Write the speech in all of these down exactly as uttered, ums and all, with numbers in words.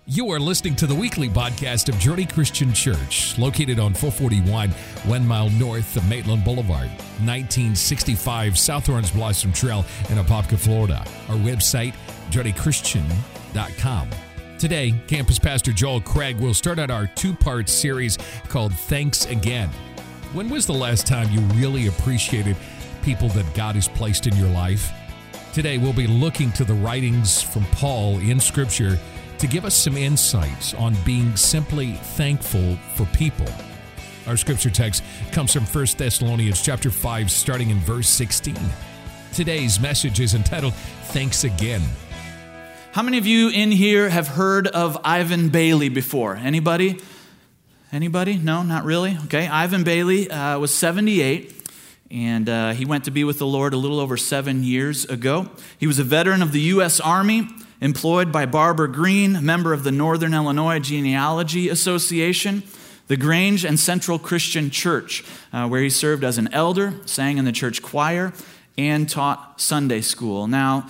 You are listening to the weekly podcast of Journey Christian Church, located on four forty-one, one mile north of Maitland Boulevard, nineteen sixty-five South Orange Blossom Trail in Apopka, Florida. Our website, journey christian dot com. Today, Campus Pastor Joel Craig will start out our two-part series called Thanks Again. When was the last time you really appreciated people that God has placed in your life? Today, we'll be looking to the writings from Paul in Scripture to give us some insights on being simply thankful for people. Our scripture text comes from First Thessalonians chapter five, starting in verse sixteen. Today's message is entitled, Thanks Again. How many of you in here have heard of Ivan Bailey before? Anybody? Anybody? No, not really? Okay, Ivan Bailey uh, was seventy-eight, and uh, he went to be with the Lord a little over seven years ago. He was a veteran of the U S Army, employed by Barbara Green, a member of the Northern Illinois Genealogy Association, the Grange and Central Christian Church, uh, where he served as an elder, sang in the church choir, and taught Sunday school. Now,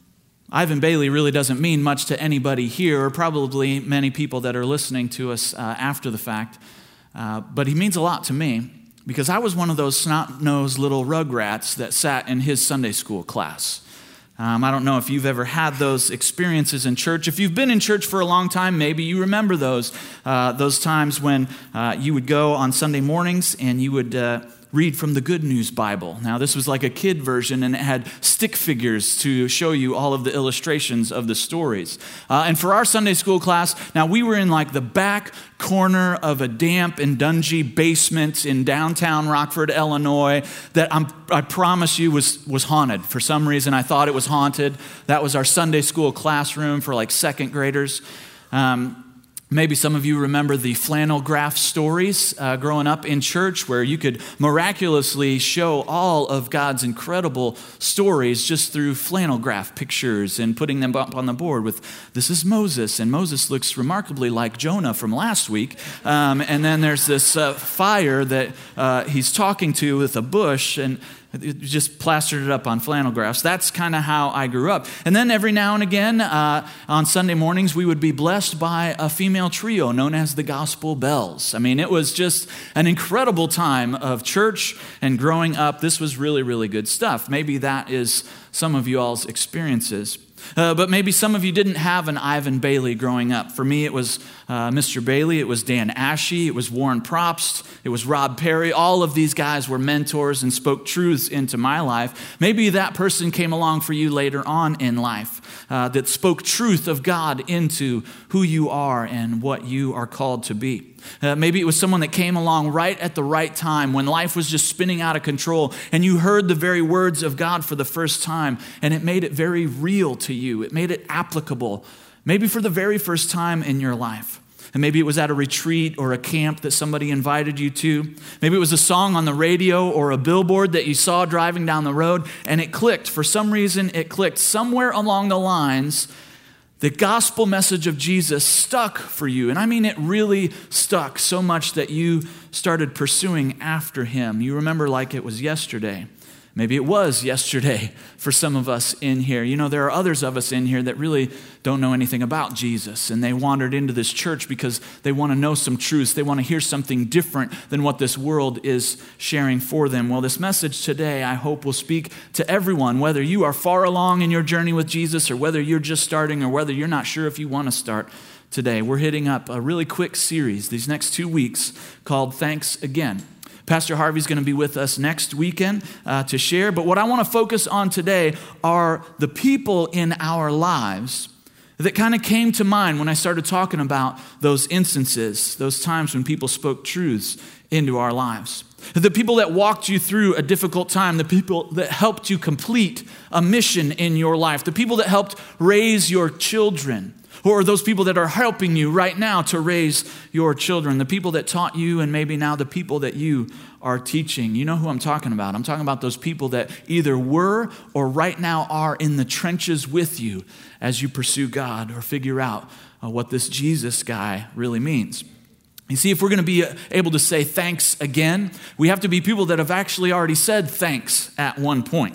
Ivan Bailey really doesn't mean much to anybody here, or probably many people that are listening to us uh, after the fact, uh, but he means a lot to me, because I was one of those snot-nosed little rugrats that sat in his Sunday school class. Um, I don't know if you've ever had those experiences in church. If you've been in church for a long time, maybe you remember those uh, those times when uh, you would go on Sunday mornings and you would uh, read from the Good News Bible. Now, this was like a kid version, and it had stick figures to show you all of the illustrations of the stories. Uh, and for our Sunday school class, now we were in like the back corner of a damp and dungy basement in downtown Rockford, Illinois, that I'm, I promise you was, was haunted. For some reason, I thought it was haunted. That was our Sunday school classroom for like second graders. Um, Maybe some of you remember the flannel graph stories uh, growing up in church, where you could miraculously show all of God's incredible stories just through flannel graph pictures and putting them up on the board with, this is Moses, and Moses looks remarkably like Jonah from last week. Um, and then there's this uh, fire that uh, he's talking to with a bush, and it just plastered it up on flannel graphs. That's kind of how I grew up. And then every now and again, uh, on Sunday mornings, we would be blessed by a female trio known as the Gospel Bells. I mean, it was just an incredible time of church and growing up. This was really, really good stuff. Maybe that is some of you all's experiences. Uh, but maybe some of you didn't have an Ivan Bailey growing up. For me, it was uh, Mister Bailey, it was Dan Ashe, it was Warren Propst, it was Rob Perry. All of these guys were mentors and spoke truths into my life. Maybe that person came along for you later on in life uh, that spoke truth of God into who you are and what you are called to be. Uh, maybe it was someone that came along right at the right time when life was just spinning out of control, and you heard the very words of God for the first time, and it made it very real to you. It made it applicable, maybe for the very first time in your life. And maybe it was at a retreat or a camp that somebody invited you to. Maybe it was a song on the radio or a billboard that you saw driving down the road, and it clicked. For some reason, it clicked somewhere along the lines. The gospel message of Jesus stuck for you. And I mean, it really stuck so much that you started pursuing after him. You remember like it was yesterday. Maybe it was yesterday for some of us in here. You know, there are others of us in here that really don't know anything about Jesus, and they wandered into this church because they want to know some truths. They want to hear something different than what this world is sharing for them. Well, this message today, I hope, will speak to everyone, whether you are far along in your journey with Jesus, or whether you're just starting, or whether you're not sure if you want to start today. We're hitting up a really quick series these next two weeks called Thanks Again. Pastor Harvey's going to be with us next weekend uh, to share. But what I want to focus on today are the people in our lives that kind of came to mind when I started talking about those instances, those times when people spoke truths into our lives. The people that walked you through a difficult time, the people that helped you complete a mission in your life, the people that helped raise your children, or those people that are helping you right now to raise your children, the people that taught you, and maybe now the people that you are teaching. You know who I'm talking about. I'm talking about those people that either were or right now are in the trenches with you as you pursue God or figure out uh, what this Jesus guy really means. You see, if we're going to be able to say thanks again, we have to be people that have actually already said thanks at one point.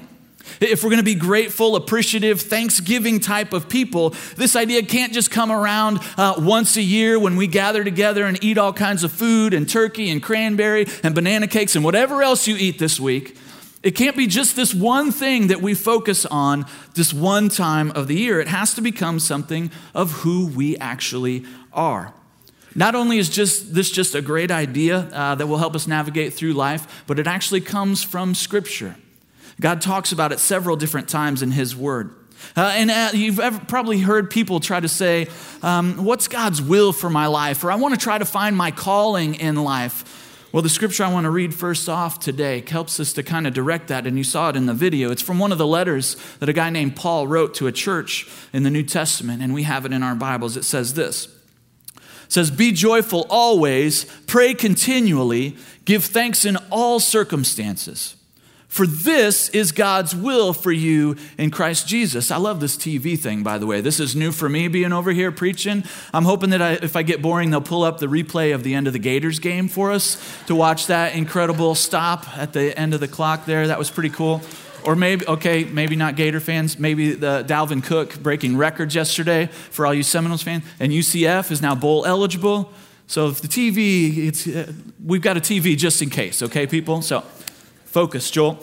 If we're going to be grateful, appreciative, Thanksgiving type of people, this idea can't just come around uh, once a year when we gather together and eat all kinds of food and turkey and cranberry and banana cakes and whatever else you eat this week. It can't be just this one thing that we focus on this one time of the year. It has to become something of who we actually are. Not only is just this just a great idea uh, that will help us navigate through life, but it actually comes from Scripture. God talks about it several different times in His Word. Uh, and uh, you've ever, probably heard people try to say, um, what's God's will for my life? Or I want to try to find my calling in life. Well, the scripture I want to read first off today helps us to kind of direct that, and you saw it in the video. It's from one of the letters that a guy named Paul wrote to a church in the New Testament, and we have it in our Bibles. It says this. It says, be joyful always, pray continually, give thanks in all circumstances. For this is God's will for you in Christ Jesus. I love this T V thing, by the way. This is new for me being over here preaching. I'm hoping that I, if I get boring, they'll pull up the replay of the end of the Gators game for us to watch that incredible stop at the end of the clock there. That was pretty cool. Or maybe, okay, maybe not Gator fans, maybe the Dalvin Cook breaking records yesterday for all you Seminoles fans. And U C F is now bowl eligible. So if the T V, it's, uh, we've got a T V just in case, okay, people? So focus, Joel.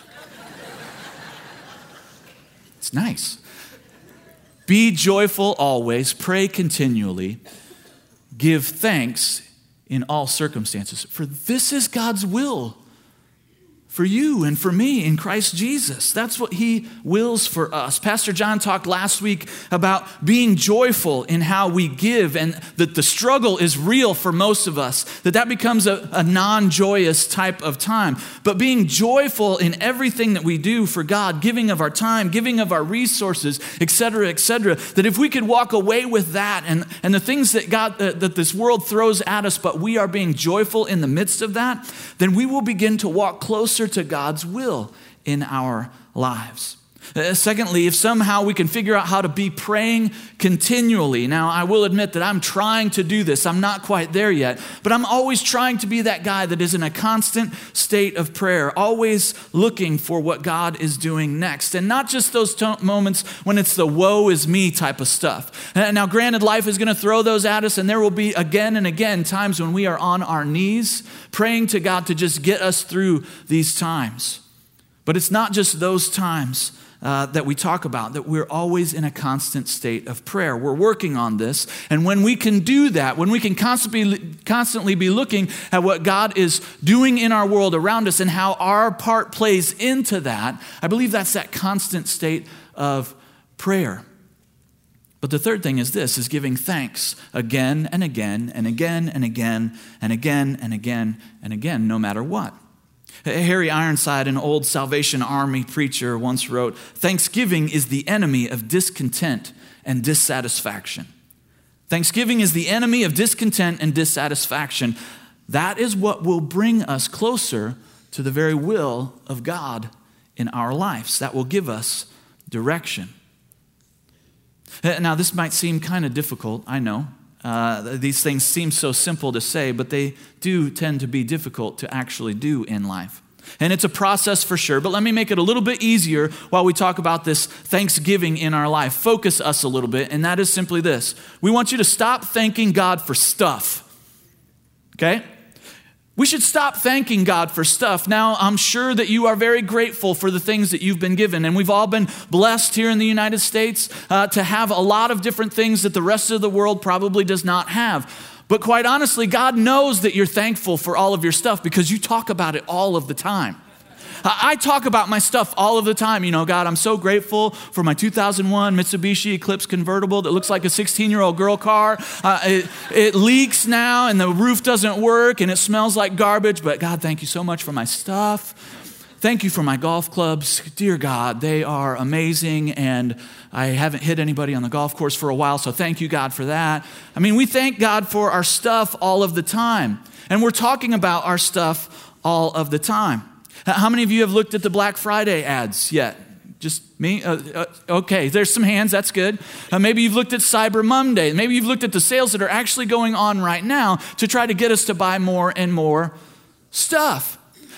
It's nice. Be joyful always, pray continually, give thanks in all circumstances. For this is God's will for you and for me in Christ Jesus. That's what He wills for us. Pastor John talked last week about being joyful in how we give, and that the struggle is real for most of us, that that becomes a, a non-joyous type of time. But being joyful in everything that we do for God, giving of our time, giving of our resources, et cetera, et cetera, that if we could walk away with that and, and the things that God, uh, that this world throws at us, but we are being joyful in the midst of that, then we will begin to walk closer to God's will in our lives. Uh, secondly, if somehow we can figure out how to be praying continually. Now, I will admit that I'm trying to do this. I'm not quite there yet, but I'm always trying to be that guy that is in a constant state of prayer, always looking for what God is doing next. And not just those to- moments when it's the woe is me type of stuff. Uh, now, granted, life is going to throw those at us, and there will be again and again times when we are on our knees praying to God to just get us through these times. But it's not just those times Uh, that we talk about, that we're always in a constant state of prayer. We're working on this. And when we can do that, when we can constantly, constantly be looking at what God is doing in our world around us and how our part plays into that, I believe that's that constant state of prayer. But the third thing is this, is giving thanks again and again and again and again and again and again and again, no matter what. Harry Ironside, an old Salvation Army preacher, once wrote, Thanksgiving is the enemy of discontent and dissatisfaction. Thanksgiving is the enemy of discontent and dissatisfaction. That is what will bring us closer to the very will of God in our lives. That will give us direction. Now, this might seem kind of difficult, I know. Uh, these things seem so simple to say, but they do tend to be difficult to actually do in life. And it's a process for sure, but let me make it a little bit easier while we talk about this Thanksgiving in our life. Focus us a little bit, and that is simply this. We want you to stop thanking God for stuff, okay? We should stop thanking God for stuff. Now, I'm sure that you are very grateful for the things that you've been given. And we've all been blessed here in the United States uh, to have a lot of different things that the rest of the world probably does not have. But quite honestly, God knows that you're thankful for all of your stuff because you talk about it all of the time. I talk about my stuff all of the time. You know, God, I'm so grateful for my two thousand one Mitsubishi Eclipse convertible that looks like a sixteen-year-old girl car. Uh, it, it leaks now and the roof doesn't work and it smells like garbage. But God, thank you so much for my stuff. Thank you for my golf clubs. Dear God, they are amazing and I haven't hit anybody on the golf course for a while, so thank you, God, for that. I mean, we thank God for our stuff all of the time. And we're talking about our stuff all of the time. How many of you have looked at the Black Friday ads yet? Just me? Uh, uh, okay, there's some hands, that's good. Uh, maybe you've looked at Cyber Monday. Maybe you've looked at the sales that are actually going on right now to try to get us to buy more and more stuff.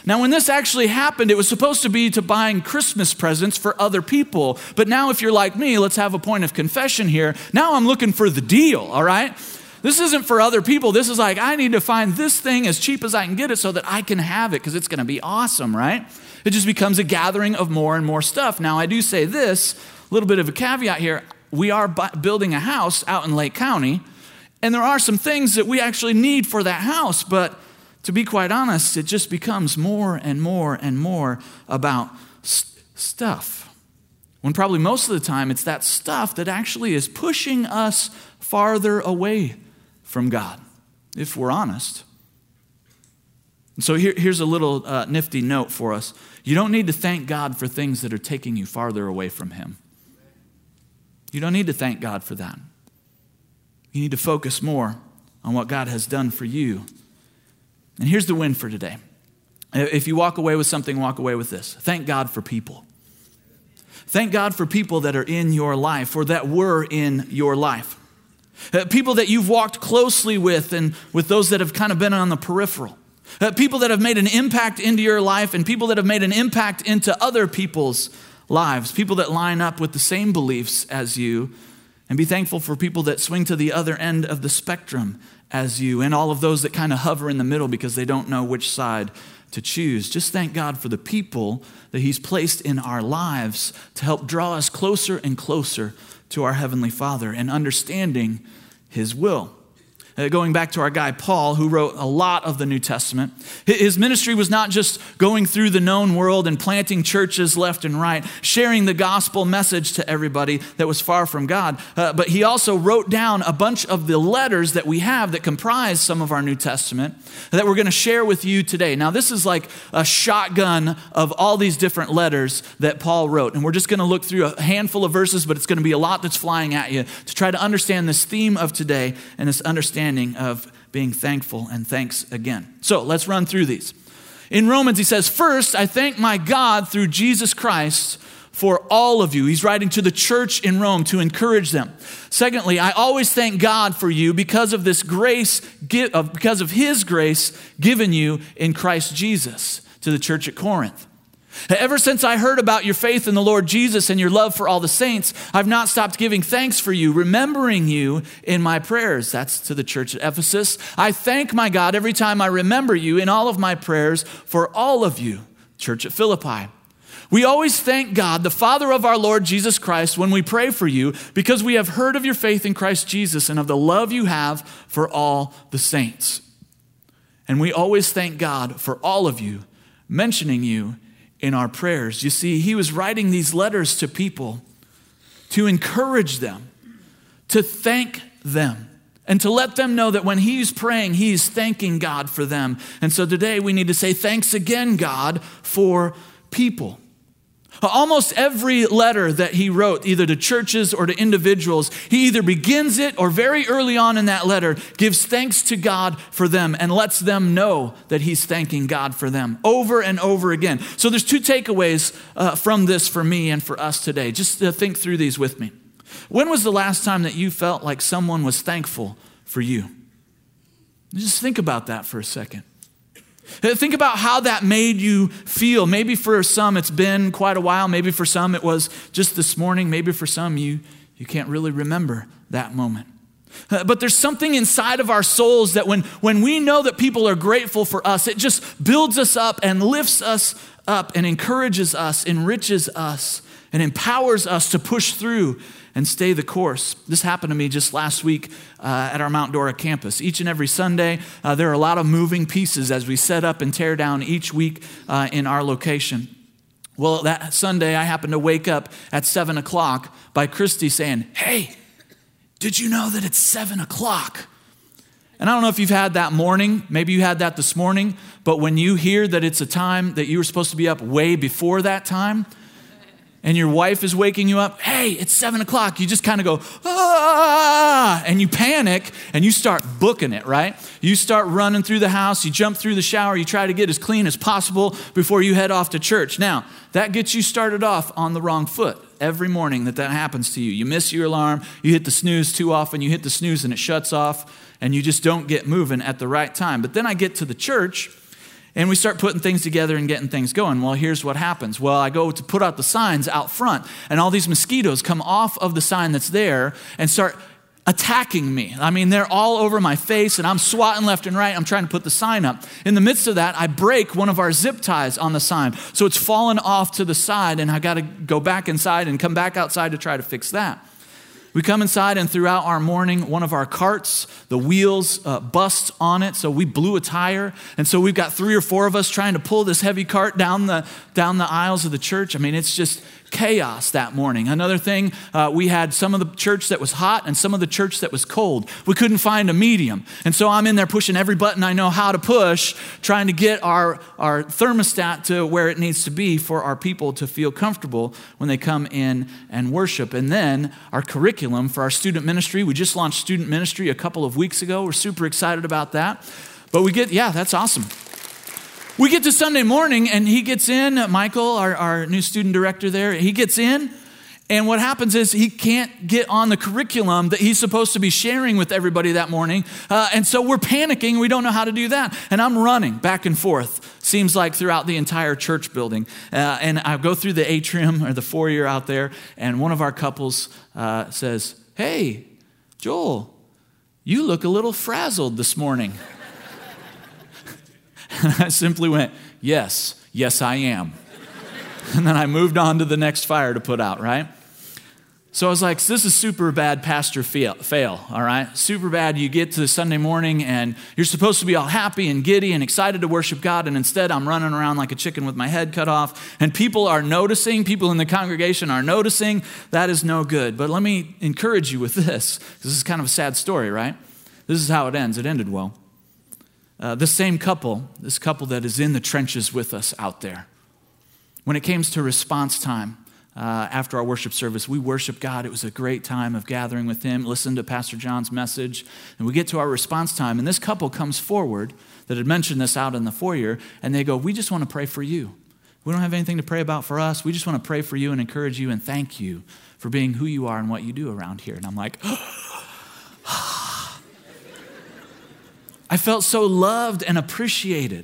Now, when this actually happened, it was supposed to be to buying Christmas presents for other people. But now if you're like me, let's have a point of confession here. Now I'm looking for the deal, all right? This isn't for other people. This is like, I need to find this thing as cheap as I can get it so that I can have it because it's going to be awesome, right? It just becomes a gathering of more and more stuff. Now, I do say this, a little bit of a caveat here. We are bu- building a house out in Lake County, and there are some things that we actually need for that house, but to be quite honest, it just becomes more and more and more about st- stuff. When probably most of the time it's that stuff that actually is pushing us farther away from God, if we're honest. And so here, here's a little uh, nifty note for us. You don't need to thank God for things that are taking you farther away from Him. You don't need to thank God for that. You need to focus more on what God has done for you. And here's the win for today. If you walk away with something, walk away with this. Thank God for people. Thank God for people that are in your life or that were in your life. Uh, people that you've walked closely with and with those that have kind of been on the peripheral. Uh, people that have made an impact into your life and people that have made an impact into other people's lives. People that line up with the same beliefs as you. And be thankful for people that swing to the other end of the spectrum as you, and all of those that kind of hover in the middle because they don't know which side to choose. Just thank God for the people that He's placed in our lives to help draw us closer and closer to our Heavenly Father and understanding His will. Uh, going back to our guy Paul, who wrote a lot of the New Testament, his ministry was not just going through the known world and planting churches left and right, sharing the gospel message to everybody that was far from God, uh, but he also wrote down a bunch of the letters that we have that comprise some of our New Testament that we're going to share with you today. Now, this is like a shotgun of all these different letters that Paul wrote, and we're just going to look through a handful of verses, but it's going to be a lot that's flying at you to try to understand this theme of today and this understanding of being thankful and thanks again. So let's run through these. In Romans, he says, first, I thank my God through Jesus Christ for all of you. He's writing to the church in Rome to encourage them. Secondly, I always thank God for you because of this grace, because of His grace given you in Christ Jesus, to the church at Corinth. Ever since I heard about your faith in the Lord Jesus and your love for all the saints, I've not stopped giving thanks for you, remembering you in my prayers. That's to the church at Ephesus. I thank my God every time I remember you in all of my prayers for all of you, church at Philippi. We always thank God, the Father of our Lord Jesus Christ, when we pray for you, because we have heard of your faith in Christ Jesus and of the love you have for all the saints. And we always thank God for all of you, mentioning you in our prayers. You see, he was writing these letters to people to encourage them, to thank them, and to let them know that when he's praying, he's thanking God for them. And so today we need to say, thanks again, God, for people. Almost every letter that he wrote, either to churches or to individuals, he either begins it or very early on in that letter gives thanks to God for them and lets them know that he's thanking God for them over and over again. So there's two takeaways uh, from this for me and for us today. Just uh, think through these with me. When was the last time that you felt like someone was thankful for you? Just think about that for a second. Think about how that made you feel. Maybe for some it's been quite a while. Maybe for some it was just this morning. Maybe for some you, you can't really remember that moment. But there's something inside of our souls that when, when we know that people are grateful for us, it just builds us up and lifts us up and encourages us, enriches us, and empowers us to push through and stay the course. This happened to me just last week uh, at our Mount Dora campus. Each and every Sunday, uh, there are a lot of moving pieces as we set up and tear down each week uh, in our location. Well, that Sunday, I happened to wake up at seven o'clock by Christy saying, "Hey, did you know that it's seven o'clock? And I don't know if you've had that morning, maybe you had that this morning, but when you hear that it's a time that you were supposed to be up way before that time, and your wife is waking you up, hey, it's seven o'clock. You just kind of go, ah, and you panic and you start booking it, right? You start running through the house, you jump through the shower, you try to get as clean as possible before you head off to church. Now, that gets you started off on the wrong foot every morning that that happens to you. You miss your alarm, you hit the snooze too often, you hit the snooze and it shuts off, and you just don't get moving at the right time. But then I get to the church, And we start putting things together and getting things going. Well, here's what happens. Well, I go to put out the signs out front, and all these mosquitoes come off of the sign that's there and start attacking me. I mean, they're all over my face, and I'm swatting left and right. I'm trying to put the sign up. In the midst of that, I break one of our zip ties on the sign. So it's fallen off to the side, and I got to go back inside and come back outside to try to fix that. We come inside, and throughout our morning, one of our carts, the wheels uh, bust on it, so we blew a tire. And so we've got three or four of us trying to pull this heavy cart down the down the aisles of the church. I mean, it's just chaos that morning. Another thing, uh, we had some of the church that was hot and some of the church that was cold. We couldn't find a medium. And so I'm in there pushing every button I know how to push, trying to get our, our thermostat to where it needs to be for our people to feel comfortable when they come in and worship. And then our curriculum for our student ministry. We just launched student ministry a couple of weeks ago. We're super excited about that. But we get, yeah, that's awesome. We get to Sunday morning, and he gets in, Michael, our, our new student director there, he gets in, and what happens is he can't get on the curriculum that he's supposed to be sharing with everybody that morning, uh, and so we're panicking. We don't know how to do that, and I'm running back and forth, seems like throughout the entire church building, uh, and I go through the atrium or the foyer out there, and one of our couples uh, says, "Hey, Joel, you look a little frazzled this morning." I simply went, yes, yes I am. And then I moved on to the next fire to put out, right? So I was like, this is super bad pastor fail, fail, all right? Super bad. You get to Sunday morning and you're supposed to be all happy and giddy and excited to worship God, and instead I'm running around like a chicken with my head cut off, and people are noticing, people in the congregation are noticing. That is no good. But let me encourage you with this, because this is kind of a sad story, right? This is how it ends. It ended well. Uh, this same couple, this couple that is in the trenches with us out there, when it came to response time uh, after our worship service, we worshiped God. It was a great time of gathering with him, listened to Pastor John's message, and we get to our response time, and this couple comes forward that had mentioned this out in the foyer, and they go, "We just want to pray for you. We don't have anything to pray about for us. We just want to pray for you and encourage you and thank you for being who you are and what you do around here." And I'm like, I felt so loved and appreciated.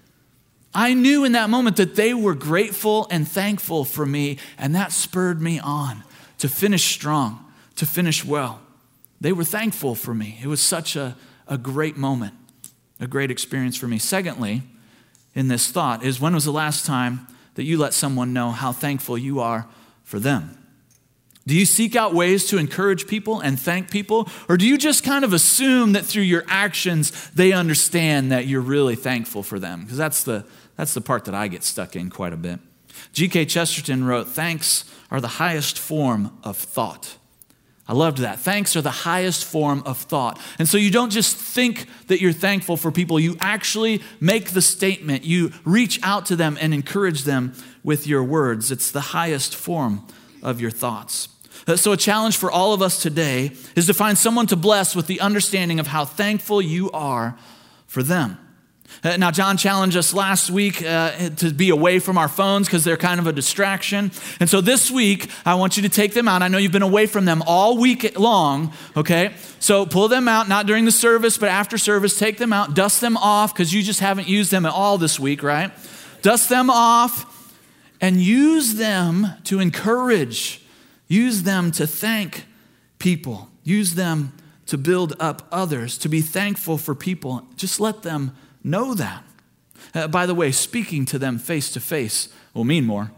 I knew in that moment that they were grateful and thankful for me, and that spurred me on to finish strong, to finish well. They were thankful for me. It was such a, a great moment, a great experience for me. Secondly, in this thought is, when was the last time that you let someone know how thankful you are for them? Do you seek out ways to encourage people and thank people? Or do you just kind of assume that through your actions, they understand that you're really thankful for them? Because that's the, that's the part that I get stuck in quite a bit. G K Chesterton wrote, "Thanks are the highest form of thought." I loved that. Thanks are the highest form of thought. And so you don't just think that you're thankful for people. You actually make the statement. You reach out to them and encourage them with your words. It's the highest form of your thoughts. So a challenge for all of us today is to find someone to bless with the understanding of how thankful you are for them. Uh, now, John challenged us last week uh, to be away from our phones because they're kind of a distraction. And so this week, I want you to take them out. I know you've been away from them all week long, okay? So pull them out, not during the service, but after service. Take them out, dust them off, because you just haven't used them at all this week, right? Dust them off and use them to encourage. Use them to thank people. Use them to build up others, to be thankful for people. Just let them know that. Uh, by the way, speaking to them face to face will mean more.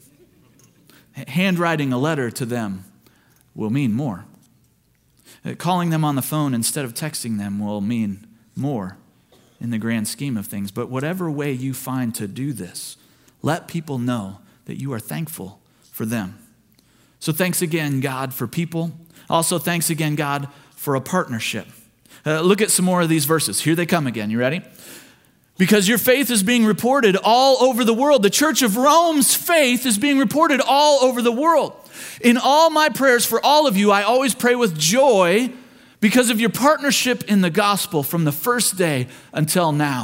Handwriting a letter to them will mean more. Uh, calling them on the phone instead of texting them will mean more in the grand scheme of things. But whatever way you find to do this, let people know that you are thankful for them. So thanks again, God, for people. Also, thanks again, God, for a partnership. Uh, look at some more of these verses. Here they come again. You ready? Because your faith is being reported all over the world. The Church of Rome's faith is being reported all over the world. In all my prayers for all of you, I always pray with joy because of your partnership in the gospel from the first day until now.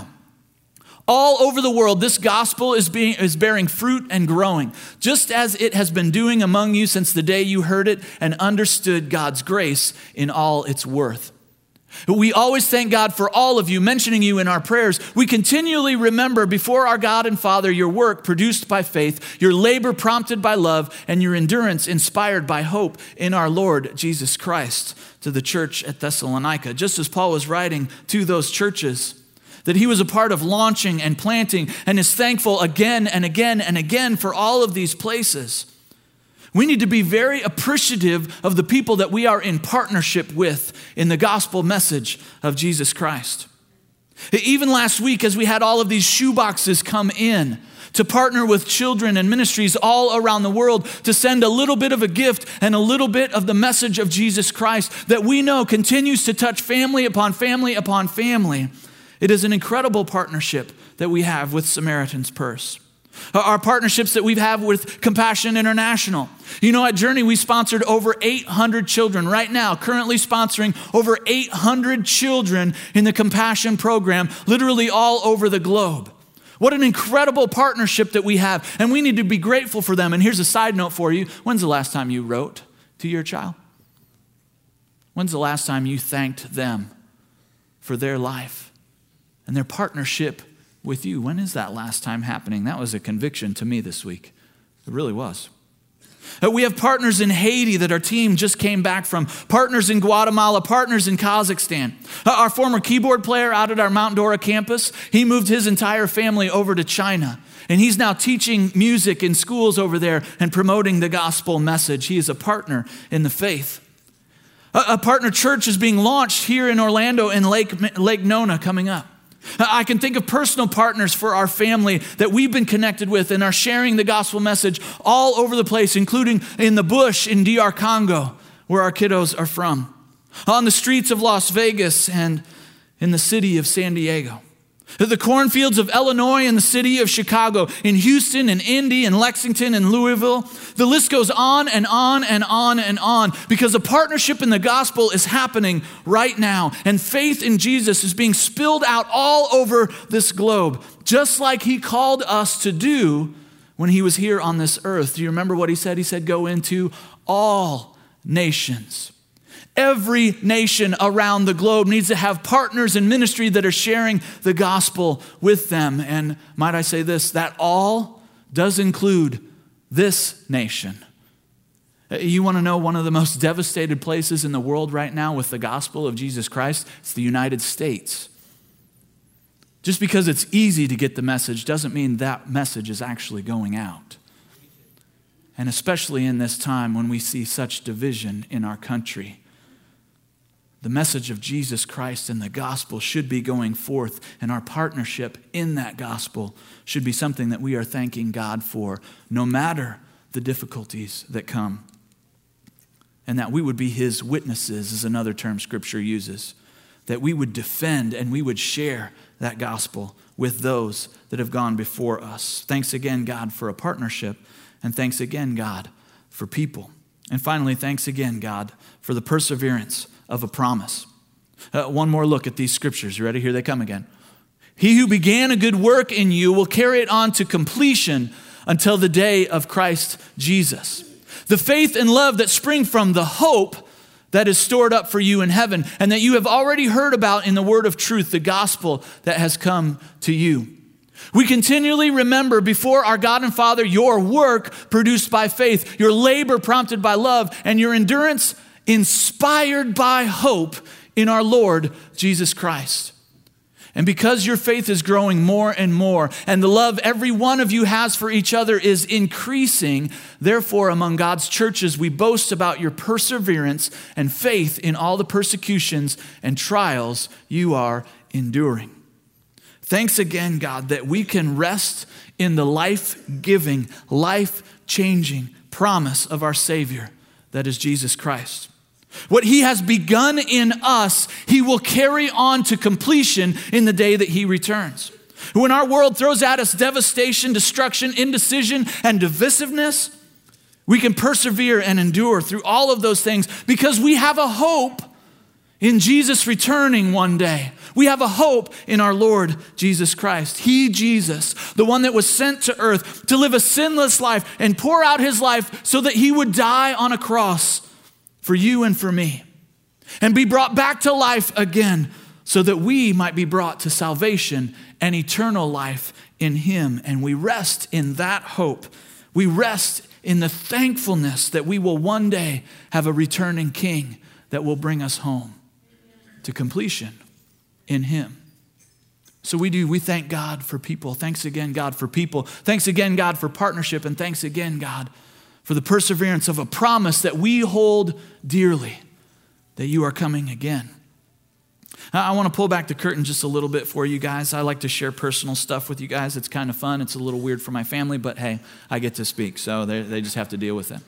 All over the world, this gospel is being is bearing fruit and growing, just as it has been doing among you since the day you heard it and understood God's grace in all its worth. We always thank God for all of you, mentioning you in our prayers. We continually remember before our God and Father your work produced by faith, your labor prompted by love, and your endurance inspired by hope in our Lord Jesus Christ, to the church at Thessalonica. Just as Paul was writing to those churches, that he was a part of launching and planting and is thankful again and again and again for all of these places. We need to be very appreciative of the people that we are in partnership with in the gospel message of Jesus Christ. Even last week, as we had all of these shoeboxes come in to partner with children and ministries all around the world to send a little bit of a gift and a little bit of the message of Jesus Christ that we know continues to touch family upon family upon family. It is an incredible partnership that we have with Samaritan's Purse. Our partnerships that we have with Compassion International. You know, at Journey, we sponsored over eight hundred children. Right now, currently sponsoring over eight hundred children in the Compassion program, literally all over the globe. What an incredible partnership that we have, and we need to be grateful for them. And here's a side note for you. When's the last time you wrote to your child? When's the last time you thanked them for their life and their partnership with you? When is that last time happening? That was a conviction to me this week. It really was. We have partners in Haiti that our team just came back from, partners in Guatemala, partners in Kazakhstan. Our former keyboard player out at our Mount Dora campus, he moved his entire family over to China. And he's now teaching music in schools over there and promoting the gospel message. He is a partner in the faith. A partner church is being launched here in Orlando in Lake, Lake Nona coming up. I can think of personal partners for our family that we've been connected with and are sharing the gospel message all over the place, including in the bush in D R Congo, where our kiddos are from, on the streets of Las Vegas and in the city of San Diego, the cornfields of Illinois and the city of Chicago, in Houston and Indy and Lexington and Louisville. The list goes on and on and on and on because a partnership in the gospel is happening right now. And faith in Jesus is being spilled out all over this globe, just like he called us to do when he was here on this earth. Do you remember what he said? He said, go into all nations. Every nation around the globe needs to have partners in ministry that are sharing the gospel with them. And might I say this, that all does include this nation. You want to know one of the most devastated places in the world right now with the gospel of Jesus Christ? It's the United States. Just because it's easy to get the message doesn't mean that message is actually going out. And especially in this time when we see such division in our country, the message of Jesus Christ and the gospel should be going forth, and our partnership in that gospel should be something that we are thanking God for, no matter the difficulties that come. And that we would be his witnesses is another term Scripture uses. That we would defend and we would share that gospel with those that have gone before us. Thanks again, God, for a partnership, and thanks again, God, for people. And finally, thanks again, God, for the perseverance of a promise. Uh, one more look at these scriptures. You ready? Here they come again. He who began a good work in you will carry it on to completion until the day of Christ Jesus. The faith and love that spring from the hope that is stored up for you in heaven and that you have already heard about in the word of truth, the gospel that has come to you. We continually remember before our God and Father your work produced by faith, your labor prompted by love, and your endurance inspired by hope in our Lord Jesus Christ. And because your faith is growing more and more, and the love every one of you has for each other is increasing, therefore among God's churches we boast about your perseverance and faith in all the persecutions and trials you are enduring. Thanks again, God, that we can rest in the life-giving, life-changing promise of our Savior, that is Jesus Christ. What he has begun in us, he will carry on to completion in the day that he returns. When our world throws at us devastation, destruction, indecision, and divisiveness, we can persevere and endure through all of those things because we have a hope in Jesus returning one day. We have a hope in our Lord Jesus Christ. He, Jesus, the one that was sent to earth to live a sinless life and pour out his life so that he would die on a cross for you and for me. and be brought back to life again so that we might be brought to salvation and eternal life in him. And we rest in that hope. We rest in the thankfulness that we will one day have a returning king that will bring us home to completion in him. So we do, we thank God for people. Thanks again, God, for people. Thanks again, God, for partnership. And thanks again, God, for the perseverance of a promise that we hold dearly, that you are coming again. I want to pull back the curtain just a little bit for you guys. I like to share personal stuff with you guys. It's kind of fun. It's a little weird for my family, but hey, I get to speak, so they, they just have to deal with it.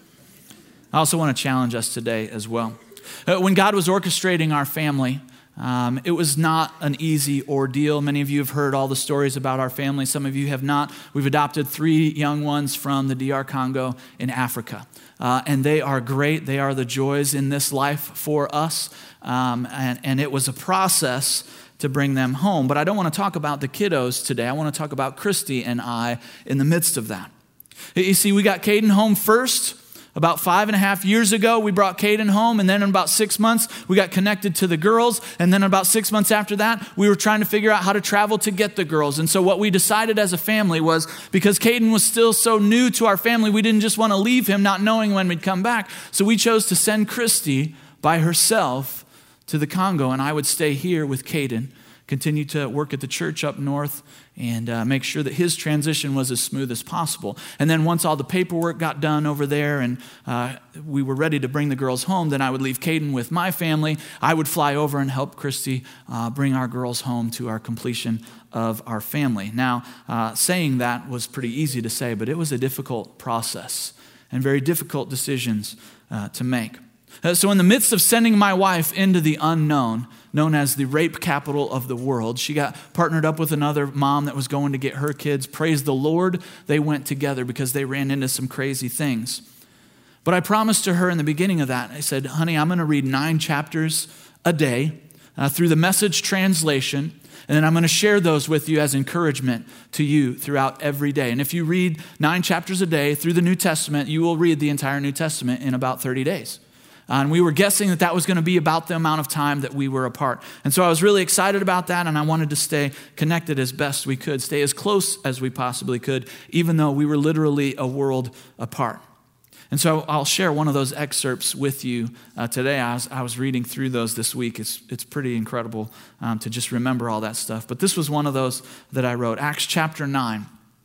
I also want to challenge us today as well. Uh, when God was orchestrating our family, um, it was not an easy ordeal. Many of you have heard all the stories about our family. Some of you have not. We've adopted three young ones from the D R Congo in Africa. Uh, and they are great. They are the joys in this life for us. Um, and, and it was a process to bring them home. But I don't want to talk about the kiddos today. I want to talk about Christy and I in the midst of that. You see, we got Caden home first. About five and a half years ago, we brought Caden home, and then in about six months, we got connected to the girls, and then about six months after that, we were trying to figure out how to travel to get the girls. And so what we decided as a family was, because Caden was still so new to our family, we didn't just want to leave him not knowing when we'd come back. So we chose to send Christy by herself to the Congo, and I would stay here with Caden, continue to work at the church up north, and uh, make sure that his transition was as smooth as possible. And then once all the paperwork got done over there and uh, we were ready to bring the girls home, then I would leave Caden with my family. I would fly over and help Christy uh, bring our girls home to our completion of our family. Now, uh, saying that was pretty easy to say, but it was a difficult process and very difficult decisions uh, to make. Uh, so in the midst of sending my wife into the unknown, known as the rape capital of the world, she got partnered up with another mom that was going to get her kids. Praise the Lord, they went together because they ran into some crazy things. But I promised to her in the beginning of that, I said, honey, I'm going to read nine chapters a day uh, through the Message translation, and then I'm going to share those with you as encouragement to you throughout every day. And if you read nine chapters a day through the New Testament, you will read the entire New Testament in about thirty days. Uh, and we were guessing that that was going to be about the amount of time that we were apart. And so I was really excited about that, and I wanted to stay connected as best we could, stay as close as we possibly could, even though we were literally a world apart. And so I'll share one of those excerpts with you uh, today. I was, I was reading through those this week. It's, it's pretty incredible um, to just remember all that stuff. But this was one of those that I wrote. Acts chapter nine.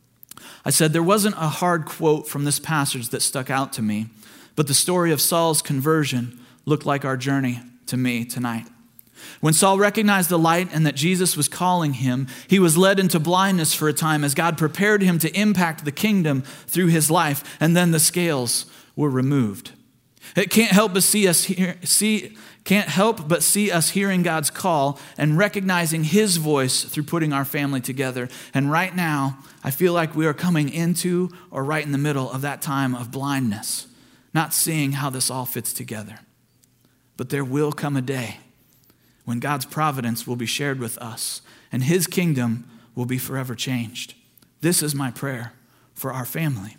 I said, there wasn't a hard quote from this passage that stuck out to me, but the story of Saul's conversion looked like our journey to me tonight. When Saul recognized the light and that Jesus was calling him, he was led into blindness for a time as God prepared him to impact the kingdom through his life, and then the scales were removed. It can't help but see us hear, see can't help but see us hearing God's call and recognizing his voice through putting our family together. And right now, I feel like we are coming into or right in the middle of that time of blindness, not seeing how this all fits together. But there will come a day when God's providence will be shared with us and his kingdom will be forever changed. This is my prayer for our family.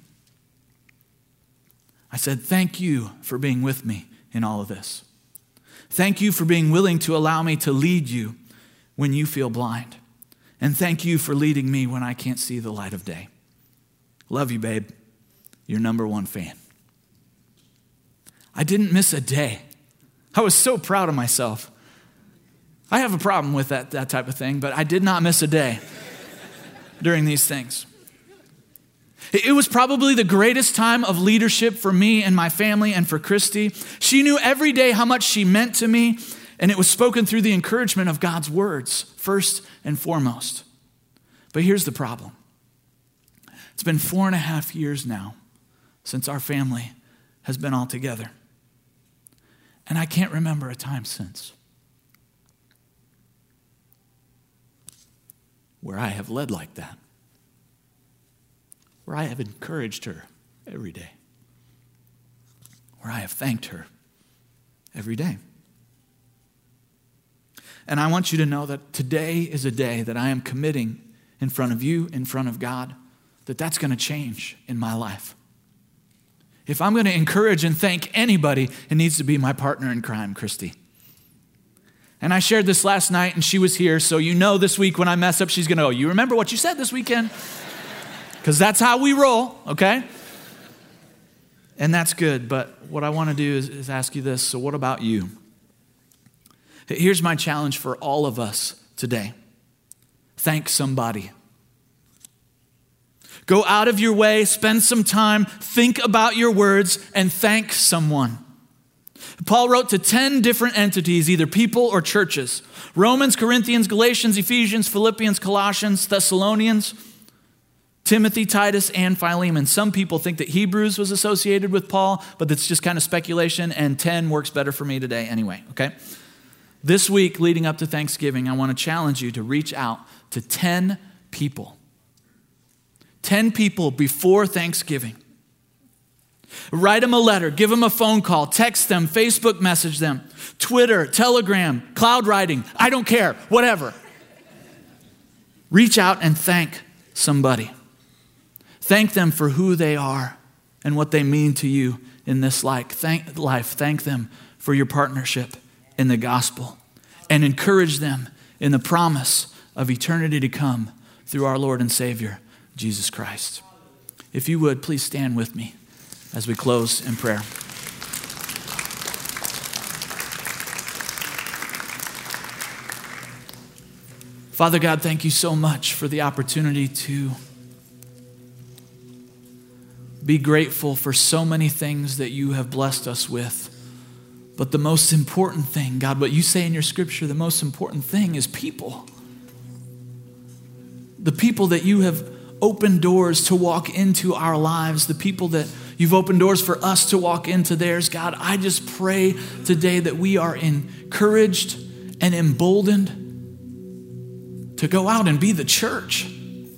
I said, thank you for being with me in all of this. Thank you for being willing to allow me to lead you when you feel blind. And thank you for leading me when I can't see the light of day. Love you, babe. Your number one fan. I didn't miss a day. I was so proud of myself. I have a problem with that, that type of thing, but I did not miss a day during these things. It was probably the greatest time of leadership for me and my family and for Christy. She knew every day how much she meant to me, and it was spoken through the encouragement of God's words, first and foremost. But here's the problem. It's been four and a half years now since our family has been all together. And I can't remember a time since where I have led like that, where I have encouraged her every day, where I have thanked her every day. And I want you to know that today is a day that I am committing in front of you, in front of God, that that's going to change in my life. If I'm going to encourage and thank anybody, it needs to be my partner in crime, Christy. And I shared this last night, and she was here, so you know this week when I mess up, she's going to go, you remember what you said this weekend? Because that's how we roll, okay? And that's good, but what I want to do is, is ask you this. So what about you? Here's my challenge for all of us today. Thank somebody. Go out of your way, spend some time, think about your words, and thank someone. Paul wrote to ten different entities, either people or churches. Romans, Corinthians, Galatians, Ephesians, Philippians, Colossians, Thessalonians, Timothy, Titus, and Philemon. Some people think that Hebrews was associated with Paul, but that's just kind of speculation, and ten works better for me today anyway, okay? This week leading up to Thanksgiving, I want to challenge you to reach out to ten people. ten people before Thanksgiving. Write them a letter, give them a phone call, text them, Facebook message them, Twitter, Telegram, cloud writing, I don't care, whatever. Reach out and thank somebody. Thank them for who they are and what they mean to you in this life. Thank, life. Thank them for your partnership in the gospel, and encourage them in the promise of eternity to come through our Lord and Savior, Jesus Christ. If you would, please stand with me as we close in prayer. Father God, thank you so much for the opportunity to be grateful for so many things that you have blessed us with. But the most important thing, God, what you say in your scripture, the most important thing is people. The people that you have opened doors to walk into our lives, the people that you've opened doors for us to walk into theirs. God, I just pray today that we are encouraged and emboldened to go out and be the church.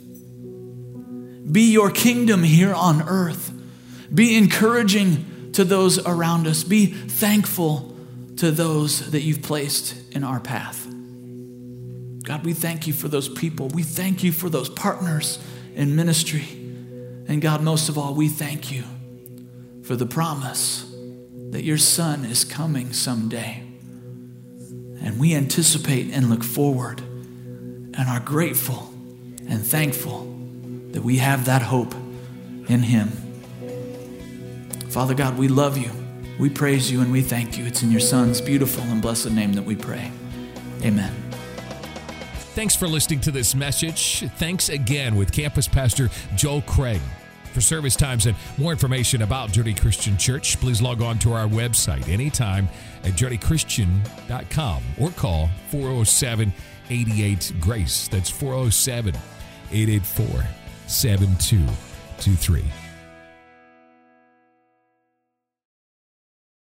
Be your kingdom here on earth. Be encouraging to those around us. Be thankful to those that you've placed in our path. God, we thank you for those people. We thank you for those partners in ministry. And God, most of all, we thank you for the promise that your Son is coming someday. And we anticipate and look forward and are grateful and thankful that we have that hope in him. Father God, we love you. We praise you and we thank you. It's in your Son's beautiful and blessed name that we pray. Amen. Thanks for listening to this message. Thanks again with Campus Pastor Joel Craig. For service times and more information about Journey Christian Church, please log on to our website anytime at journey christian dot com or call four oh seven, eight eight, GRACE. That's four oh seven, eight eight four, seven two two three.